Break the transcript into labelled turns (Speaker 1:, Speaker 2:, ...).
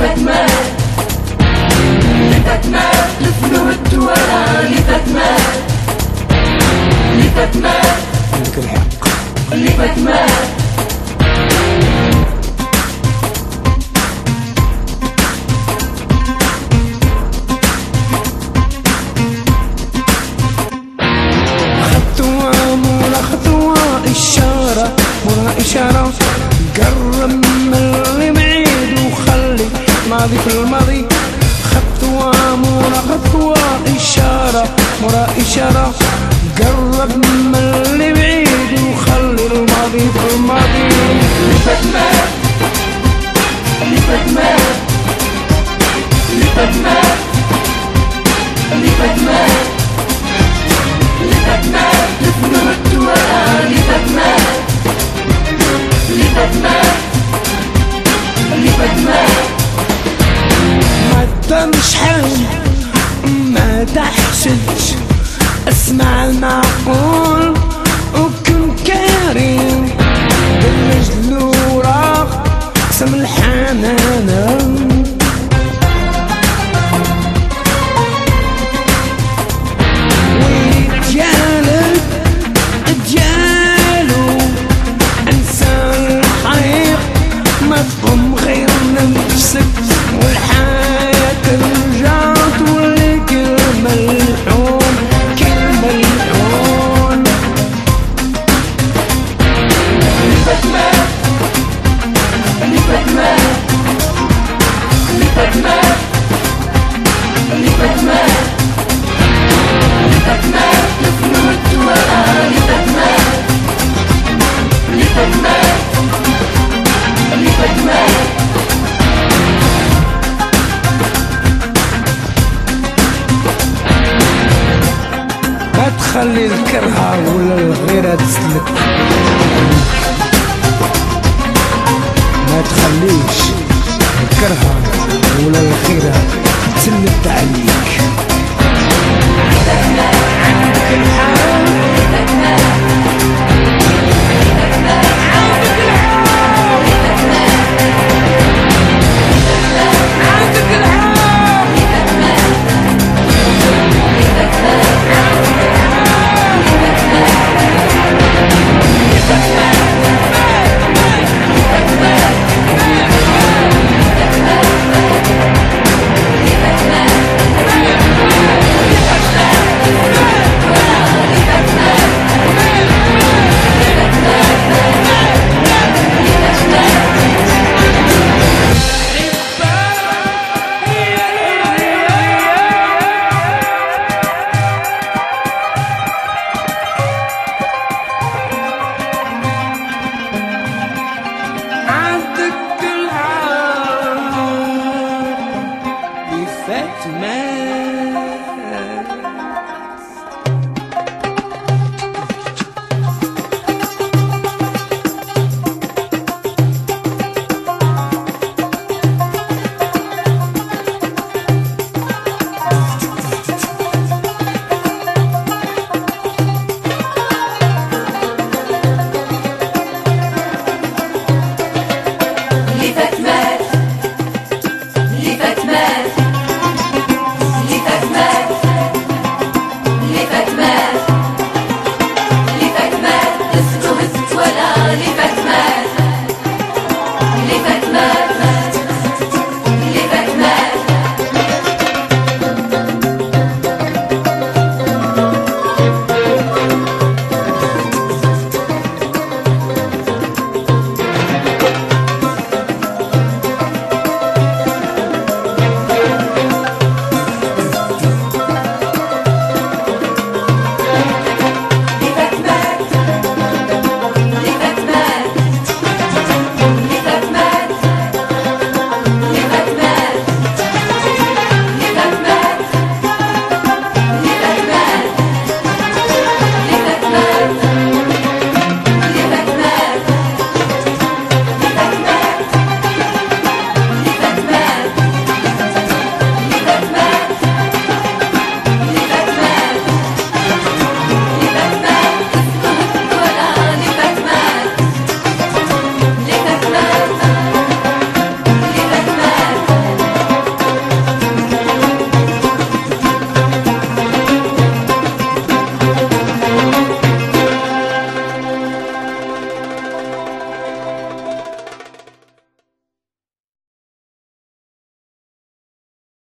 Speaker 1: لك الحق خطوة ورا خطوة، إشارة ورا إشارة، قرب من اللي بعيد وخلي ماضي في الماضي. خطوة ورا خطوة، إشارة ورا إشارة، قرب من اللي بعيد وخلي الماضي في الماضي. اللي فات مات، اللي فات مات، اللي فات مات، اللي فات مات، اللي فات مات، لفنوت ورا اللي فات مات، اللي فات مات، اللي فات مات. ما تضلش حالي ما تحسدش، اسمع المعقول وكن كريم، بالرجل وراك اقسم الحنان. وديالك ديالو انسى الحقيق، ما تقوم غير نفسك والحياة ترجع تولي كلمة الحب، كلمة الحب. اللي فات مات، اللي فات مات، اللي فات مات، اللي فات مات، اللي فات مات، لفنوت ورا اللي فات مات، اللي فات مات، اللي فات مات. ما تخلي الكرهة ولا الغيرة تسلك، ما تخليش الكرهة ولا الغيرة تسلك عليك. عندك الحال،
Speaker 2: اللي فات مات، اللي فات مات.